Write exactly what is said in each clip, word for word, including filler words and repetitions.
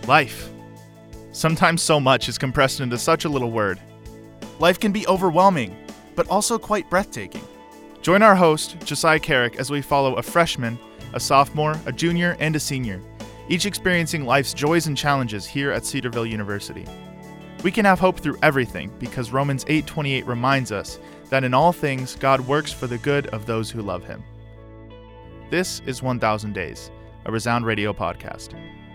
Life. Sometimes so much is compressed into such a little word. Life can be overwhelming, but also quite breathtaking. Join our host, Josiah Carrick, as we follow a freshman, a sophomore, a junior, and a senior, each experiencing life's joys and challenges here at Cedarville University. We can have hope through everything because Romans eight twenty-eight reminds us that in all things God works for the good of those who love him. This is one thousand Days, a Resound Radio podcast.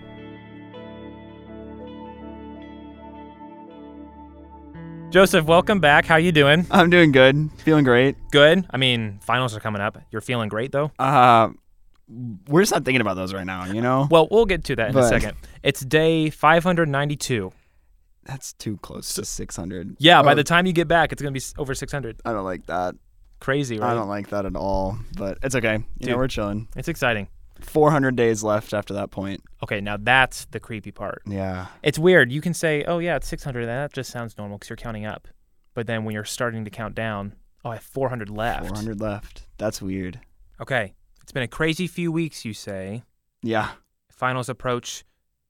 Joseph, welcome back. How you doing? I'm doing good. Feeling great. Good. I mean, finals are coming up. You're feeling great, though? Uh, we're just not thinking about those right now, you know? Well, we'll get to that in But- a second. It's day five hundred ninety-two. That's too close to six hundred. Yeah, by Oh, the time you get back, it's going to be s- over six hundred. I don't like that. Crazy, right? I don't like that at all, but it's okay. You Dude. know, we're chilling. It's exciting. four hundred days left after that point. Okay, now that's the creepy part. Yeah. It's weird. You can say, oh, yeah, it's six hundred, and that just sounds normal because you're counting up. But then when you're starting to count down, oh, I have four hundred left. four hundred left. That's weird. Okay, it's been a crazy few weeks, you say. Yeah. Finals approach,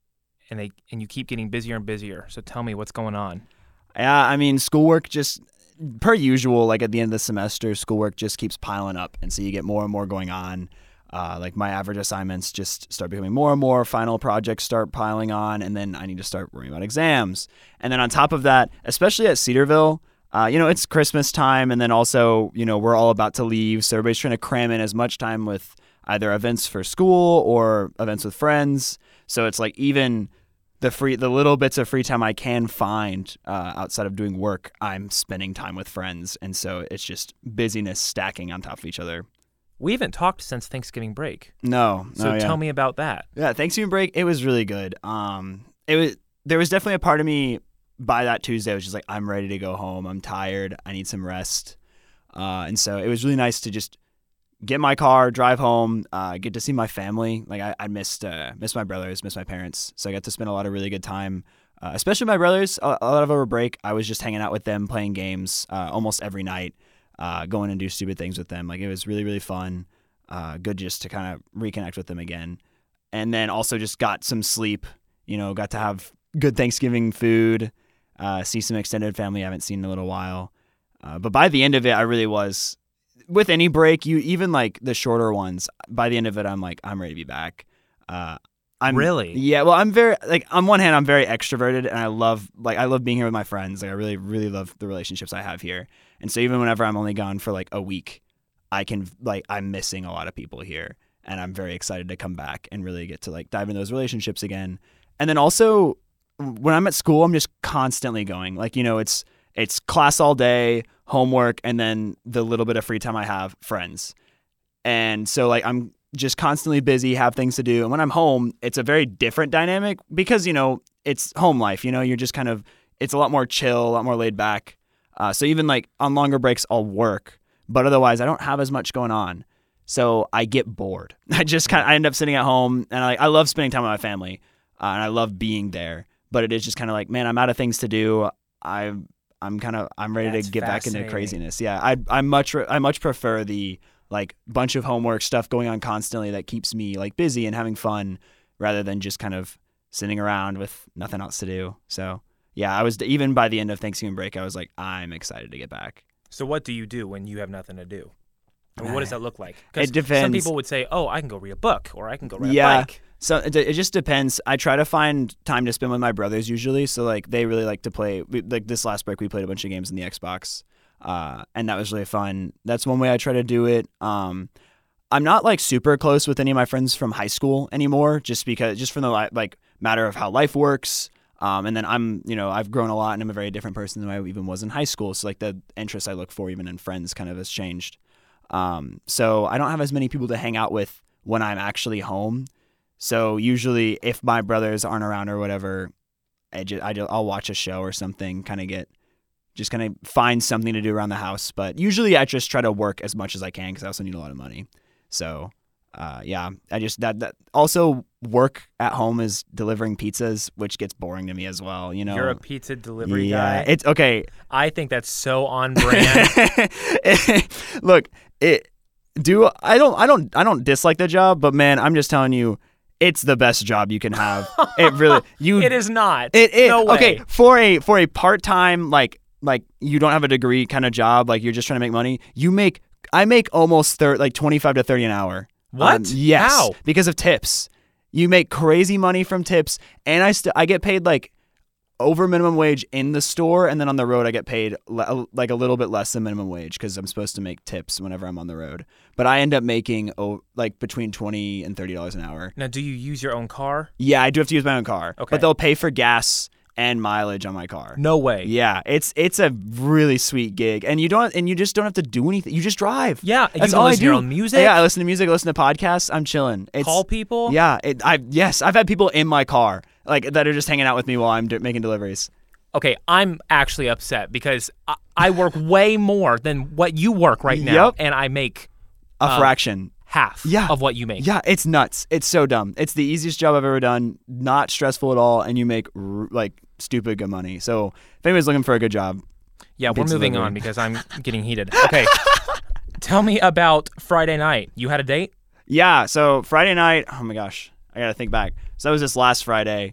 and they and you keep getting busier and busier. So tell me what's going on. Yeah, I mean, schoolwork just, per usual, like at the end of the semester, schoolwork just keeps piling up. And so you get more and more going on. Uh, like my average assignments just start becoming more and more. Final projects start piling on. And then I need to start worrying about exams. And then on top of that, especially at Cedarville, uh, you know, it's Christmas time. And then also, you know, we're all about to leave. So everybody's trying to cram in as much time with either events for school or events with friends. So it's like even the free, the little bits of free time I can find uh, outside of doing work, I'm spending time with friends. And so it's just busyness stacking on top of each other. We haven't talked since Thanksgiving break. No. So no, yeah. tell me about that. Yeah, Thanksgiving break, it was really good. Um, it was there was definitely a part of me by that Tuesday was just like, I'm ready to go home. I'm tired. I need some rest. Uh, and so it was really nice to just get in my car, drive home, uh, get to see my family. Like I, I missed uh, missed my brothers, missed my parents. So I got to spend a lot of really good time, uh, especially my brothers. A, a lot of over break, I was just hanging out with them, playing games uh, almost every night. Uh, going and do stupid things with them. Like it was really, really fun. Uh, good just to kind of reconnect with them again. And then also just got some sleep, you know, got to have good Thanksgiving food, uh, see some extended family I haven't seen in a little while. Uh, but by the end of it, I really was, with any break, you even like the shorter ones, by the end of it, I'm like, I'm ready to be back. Uh, I'm Really? Yeah. Well, I'm very, like, on one hand, I'm very extroverted and I love, like, I love being here with my friends. Like, I really, really love the relationships I have here. And so even whenever I'm only gone for like a week, I can, like, I'm missing a lot of people here and I'm very excited to come back and really get to like dive into those relationships again. And then also when I'm at school, I'm just constantly going, like, you know, it's, it's class all day, homework, and then the little bit of free time I have, friends. And so like, I'm just constantly busy, have things to do. And when I'm home, it's a very different dynamic because, you know, it's home life, you know, you're just kind of, it's a lot more chill, a lot more laid back. Uh, so even like on longer breaks, I'll work, but otherwise I don't have as much going on. So I get bored. I just kind of, I end up sitting at home and I, I love spending time with my family uh, and I love being there, but it is just kind of like, man, I'm out of things to do. I, I'm kind of, I'm ready That's to get back into fascinating. craziness. Yeah. I, I much, I much prefer the like bunch of homework stuff going on constantly that keeps me like busy and having fun rather than just kind of sitting around with nothing else to do. So yeah, I was, even by the end of Thanksgiving break, I was like, I'm excited to get back. So what do you do when you have nothing to do? I mean, what does that look like? 'Cause It depends. Some people would say, oh, I can go read a book or I can go ride Yeah. a bike. So it, it just depends. I try to find time to spend with my brothers usually. So like they really like to play. We, like this last break, we played a bunch of games in the Xbox, uh, and that was really fun. That's one way I try to do it. Um, I'm not like super close with any of my friends from high school anymore, just because just from the li- like matter of how life works. Um, and then I'm, you know, I've grown a lot and I'm a very different person than I even was in high school. So like the interests I look for even in friends kind of has changed. Um, so I don't have as many people to hang out with when I'm actually home. So usually if my brothers aren't around or whatever, I just, I just, I'll watch a show or something, kind of get, just kind of find something to do around the house. But usually I just try to work as much as I can because I also need a lot of money. So uh, yeah, I just, that, that also work at home is delivering pizzas, which gets boring to me as well. You know, You're a pizza delivery yeah, guy. it's okay. I think that's so on brand. Look, it do I don't I don't I don't dislike the job, but man, I'm just telling you, it's the best job you can have. It really you It is not. It is No way. okay for a for a part time like like you don't have a degree kind of job, like you're just trying to make money. You make I make almost thir- like twenty-five to thirty an hour. What? Um, yes, How? because of tips. You make crazy money from tips, and I still I get paid like over minimum wage in the store, and then on the road I get paid le- like a little bit less than minimum wage because I'm supposed to make tips whenever I'm on the road. But I end up making oh, like between twenty and thirty dollars an hour. Now, do you use your own car? Yeah, I do have to use my own car, Okay. but they'll pay for gas and mileage on my car. No way. Yeah, it's it's a really sweet gig, and you don't and you just don't have to do anything. You just drive. Yeah, you That's can all I listen to your do. own music. Yeah, I listen to music, I listen to podcasts. I'm chilling. It's, Call people. Yeah, it, I yes, I've had people in my car like that are just hanging out with me while I'm do- making deliveries. Okay, I'm actually upset because I, I work way more than what you work right now, Yep. and I make A Um, fraction. half Yeah. of what you make. Yeah, it's nuts. It's so dumb. It's the easiest job I've ever done. Not stressful at all, and you make r- like stupid good money. So if anybody's looking for a good job, Yeah, we're Pizza moving delivery. on because I'm getting heated. Okay, tell me about Friday night. You had a date? yeah. So Friday night. Oh my gosh, I gotta think back. So that was this last Friday.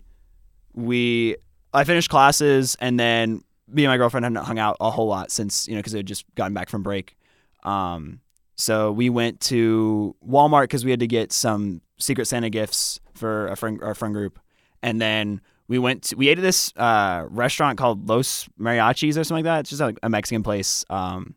We I finished classes, and then me and my girlfriend hadn't hung out a whole lot since you know because we had just gotten back from break. Um, so we went to Walmart because we had to get some Secret Santa gifts for a friend, our friend group, and then we went. To, we ate at this uh, restaurant called Los Mariachis or something like that. It's just like a Mexican place um,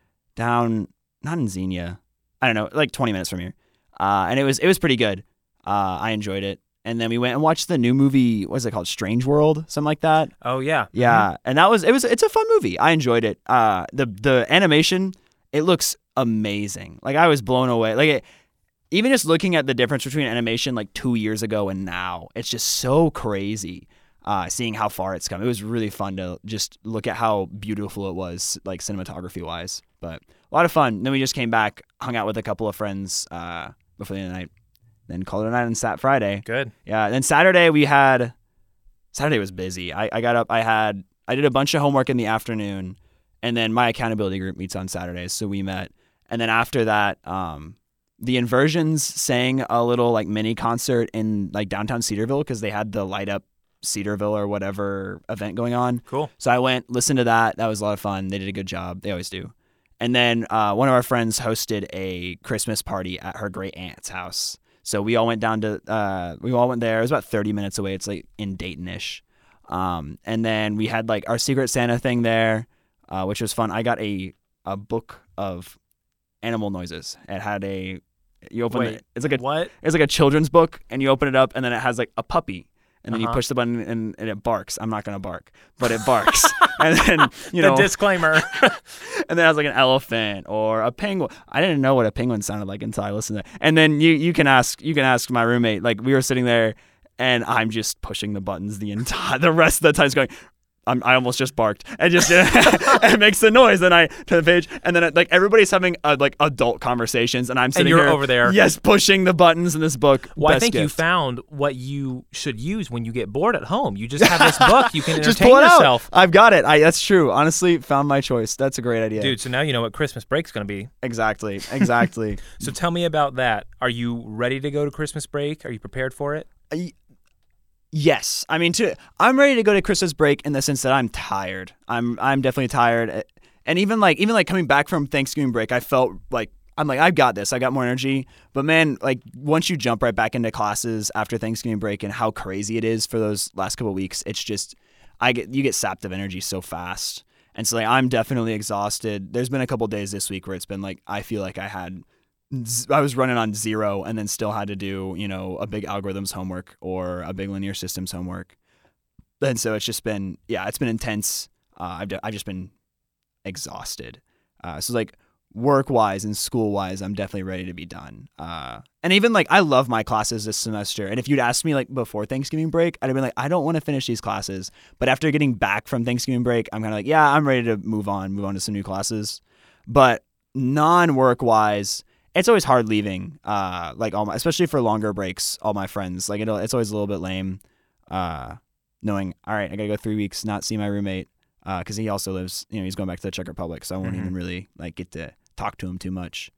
down not in Xenia. I don't know, like twenty minutes from here, uh, and it was it was pretty good. Uh, I enjoyed it. And then we went and watched the new movie. What is it called? Strange World, something like that. Oh yeah. Yeah, and that was it. Was it's a fun movie. I enjoyed it. Uh, the the animation, it looks amazing. Like I was blown away. Like it, even just looking at the difference between animation like two years ago and now, it's just so crazy. Uh, seeing how far it's come, it was really fun to just look at how beautiful it was, like cinematography wise. But a lot of fun. Then we just came back, hung out with a couple of friends uh, before the end of the night. Then called it a night on Sat Friday. Good. Yeah. Then Saturday we had. Saturday was busy. I, I got up. I had. I did a bunch of homework in the afternoon, and then my accountability group meets on Saturdays, so we met. And then after that, um, the Inversions sang a little like mini concert in like downtown Cedarville because they had the light up Cedarville or whatever event going on. Cool. So I went, listened to that. That was a lot of fun. They did a good job. They always do. And then uh, one of our friends hosted a Christmas party at her great aunt's house. So we all went down to, uh, we all went there. It was about thirty minutes away. It's like in Dayton-ish. Um, and then we had like our Secret Santa thing there, uh, which was fun. I got a, a book of animal noises. It had a, you open Wait, it, it's like a, What? it's like a children's book, and you open it up, and then it has like a puppy. And then Uh-huh. you push the button and, and it barks. I'm not going to bark, but it barks. And then, you the know, disclaimer. and then it has like an elephant or a penguin. I didn't know what a penguin sounded like until I listened to it. And then you, you can ask, you can ask my roommate, like we were sitting there and I'm just pushing the buttons the entire, the rest of the time, going, I'm, I almost just barked and just it makes the noise. And I turn the page, and then like everybody's having uh, like adult conversations, and I'm sitting and you're here, over there. yes, pushing the buttons in this book. Well, I Best think you gift. found what you should use when you get bored at home. You just have this book. You can entertain Just pull it yourself. out. I've got it. I, that's true. Honestly, found my choice. That's a great idea. Dude, so now you know what Christmas break's going to be. Exactly. Exactly. So tell me about that. Are you ready to go to Christmas break? Are you prepared for it? Yes, I mean, to I'm ready to go to Christmas break in the sense that I'm tired. I'm I'm definitely tired, and even like even like coming back from Thanksgiving break, I felt like I'm like I've got this. I got more energy. But man, like once you jump right back into classes after Thanksgiving break and how crazy it is for those last couple of weeks, it's just I get you get sapped of energy so fast, and so like I'm definitely exhausted. There's been a couple days this week where it's been like I feel like I had. I was running on zero and then still had to do, you know, a big algorithms homework or a big linear systems homework. And so it's just been, yeah, it's been intense. Uh, I've, I've just been exhausted. Uh, so like work wise and school wise, I'm definitely ready to be done. Uh, and even like, I love my classes this semester. And if you'd asked me like before Thanksgiving break, I'd have been like, I don't want to finish these classes. But after getting back from Thanksgiving break, I'm kind of like, yeah, I'm ready to move on, move on to some new classes. But non-work wise, it's always hard leaving, uh, like all my, especially for longer breaks, all my friends, like it'll, it's always a little bit lame, uh, knowing, all right, I gotta go three weeks, not see my roommate, uh, cause he also lives, you know, he's going back to the Czech Republic. So I won't Mhm. even really like get to talk to him too much.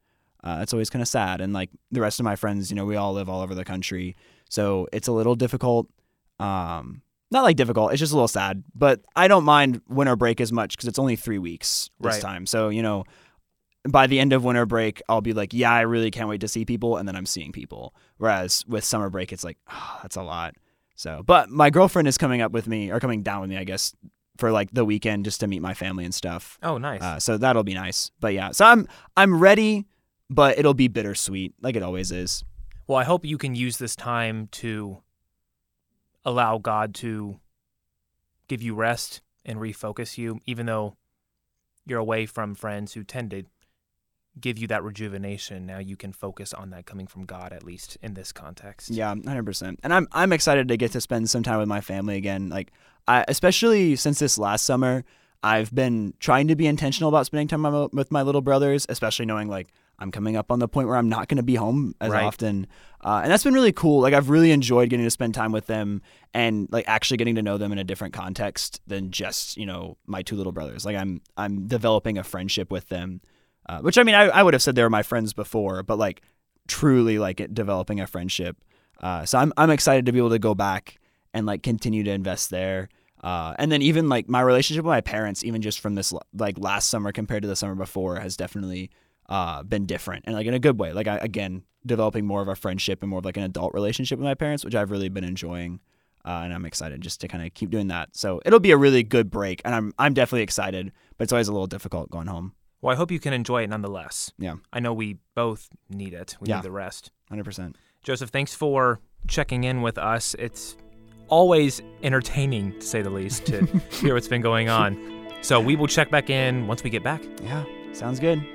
Uh, it's always kind of sad. And like the rest of my friends, you know, we all live all over the country. So it's a little difficult. Um, not like difficult. It's just a little sad. But I don't mind winter break as much because it's only three weeks this Right. time. So, you know, by the end of winter break, I'll be like, yeah, I really can't wait to see people. And then I'm seeing people. Whereas with summer break, it's like, oh, that's a lot. So, but my girlfriend is coming up with me or coming down with me, I guess, for like the weekend just to meet my family and stuff. Oh, nice. Uh, so that'll be nice. But yeah, so I'm I'm ready, but it'll be bittersweet like it always is. Well, I hope you can use this time to allow God to give you rest and refocus you, even though you're away from friends who tend to give you that rejuvenation. Now you can focus on that coming from God, at least in this context. Yeah, one hundred percent. And I'm I'm excited to get to spend some time with my family again. Like, I, especially since this last summer, I've been trying to be intentional about spending time with my- with my little brothers, especially knowing like I'm coming up on the point where I'm not going to be home as Right. often. Uh, and that's been really cool. Like, I've really enjoyed getting to spend time with them and like actually getting to know them in a different context than just, you know, my two little brothers. Like, I'm I'm developing a friendship with them, uh, which I mean, I, I would have said they were my friends before, but like truly like it, developing a friendship. Uh, so I'm I'm excited to be able to go back and like continue to invest there. Uh, and then even like my relationship with my parents, even just from this like last summer compared to the summer before, has definitely uh, been different and like in a good way. Like I, again, developing more of a friendship and more of like an adult relationship with my parents, which I've really been enjoying. Uh, and I'm excited just to kind of keep doing that. So it'll be a really good break, and I'm I'm definitely excited, but it's always a little difficult going home. Well, I hope you can enjoy it nonetheless. Yeah. I know we both need it. We Yeah. need the rest. one hundred percent. Joseph, thanks for checking in with us. It's always entertaining, to say the least, to hear what's been going on. So we will check back in once we get back. Yeah, sounds good.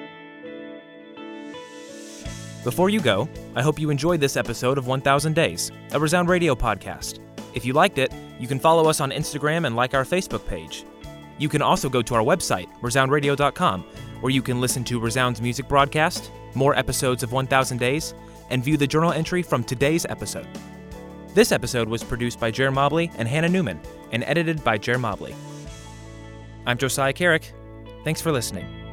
Before you go, I hope you enjoyed this episode of one thousand Days, a Resound Radio podcast. If you liked it, you can follow us on Instagram and like our Facebook page. You can also go to our website, resound radio dot com, where you can listen to Resound's music broadcast, more episodes of one thousand Days, and view the journal entry from today's episode. This episode was produced by Jer Mobley and Hannah Newman, and edited by Jer Mobley. I'm Josiah Carrick. Thanks for listening.